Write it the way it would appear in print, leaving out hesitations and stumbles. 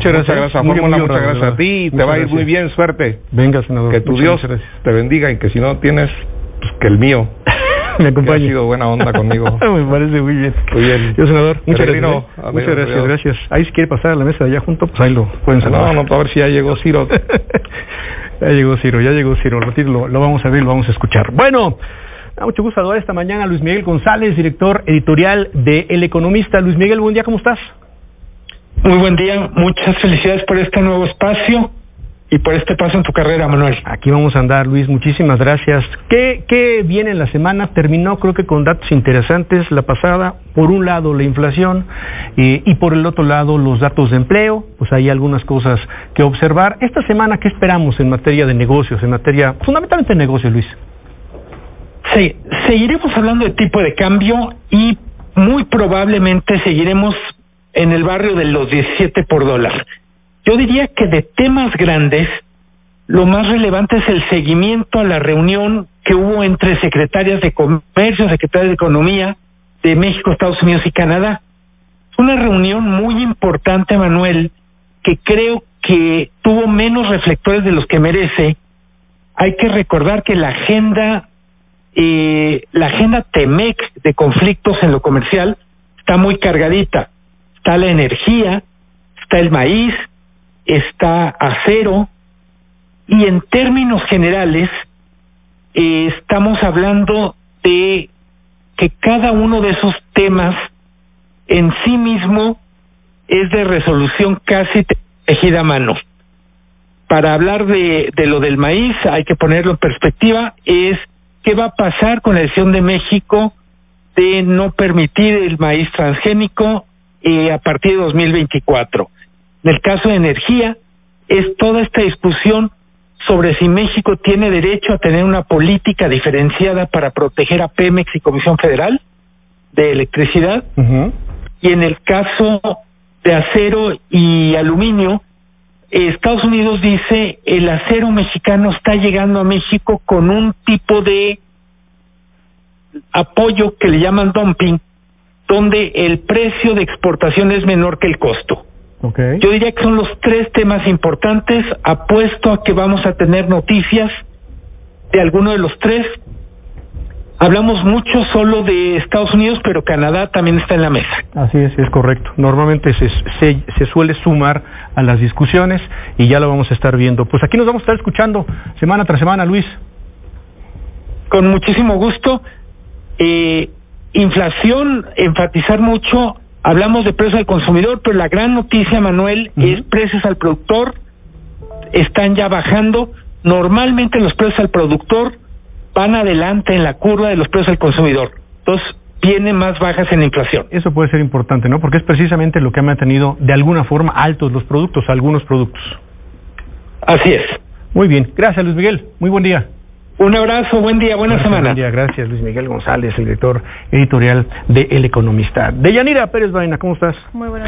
Muchas gracias, Fórmula, muchas gracias a ti, te va a ir muy bien, suerte. Venga, senador. Que tu Dios te bendiga y que si no tienes, pues que el mío me acompañe. Ha sido buena onda conmigo. Me parece muy bien. Muy bien. Yo, senador, muchas gracias. Muchas Gracias. Ahí si quiere pasar a la mesa de allá junto, pues ahí lo pueden saludar. No, a ver si ya llegó Ciro. Ya llegó Ciro. Lo vamos a ver, lo vamos a escuchar. Bueno, da mucho gusto saludar esta mañana a Luis Miguel González, director editorial de El Economista. Luis Miguel, buen día, ¿cómo estás? Muy buen día, muchas felicidades por este nuevo espacio y por este paso en tu carrera, Manuel. Aquí vamos a andar, Luis, muchísimas gracias. ¿Qué viene en la semana? Terminó creo que con datos interesantes la pasada. Por un lado la inflación y por el otro lado los datos de empleo. Pues hay algunas cosas que observar. Esta semana, ¿qué esperamos en materia de negocios, fundamentalmente de negocios, Luis? Sí, seguiremos hablando de tipo de cambio y muy probablemente seguiremos en el barrio de los 17 por dólar. Yo diría que de temas grandes, lo más relevante es el seguimiento a la reunión que hubo entre secretarias de Comercio, secretarias de Economía de México, Estados Unidos y Canadá. Una reunión muy importante, Manuel, que creo que tuvo menos reflectores de los que merece. Hay que recordar que la agenda TEMEC de conflictos en lo comercial está muy cargadita. Está la energía, está el maíz, está acero, y en términos generales estamos hablando de que cada uno de esos temas en sí mismo es de resolución casi tejida a mano. Para hablar de lo del maíz, hay que ponerlo en perspectiva, es qué va a pasar con la decisión de México de no permitir el maíz transgénico a partir de 2024. En el caso de energía, es toda esta discusión sobre si México tiene derecho a tener una política diferenciada para proteger a Pemex y Comisión Federal de Electricidad. Y en el caso de acero y aluminio, Estados Unidos dice el acero mexicano está llegando a México con un tipo de apoyo que le llaman dumping, donde el precio de exportación es menor que el costo. Okay. Yo diría que son los tres temas importantes. Apuesto a que vamos a tener noticias de alguno de los tres. Hablamos mucho solo de Estados Unidos, pero Canadá también está en la mesa. Así es correcto. Normalmente se suele sumar a las discusiones y ya lo vamos a estar viendo. Pues aquí nos vamos a estar escuchando semana tras semana, Luis. Con muchísimo gusto. Inflación, enfatizar mucho. Hablamos de precios al consumidor, pero la gran noticia, Manuel, es precios al productor. Están ya bajando. Normalmente los precios al productor van adelante en la curva de los precios al consumidor. Entonces, vienen más bajas en la inflación. Eso puede ser importante, ¿no? Porque es precisamente lo que ha mantenido de alguna forma altos los productos, algunos productos. Así es. Muy bien. Gracias, Luis Miguel. Muy buen día. Un abrazo, buen día, buena semana. Buen día, gracias, Luis Miguel González, el director editorial de El Economista. Deyanira Pérez Baena, ¿cómo estás? Muy buenos días.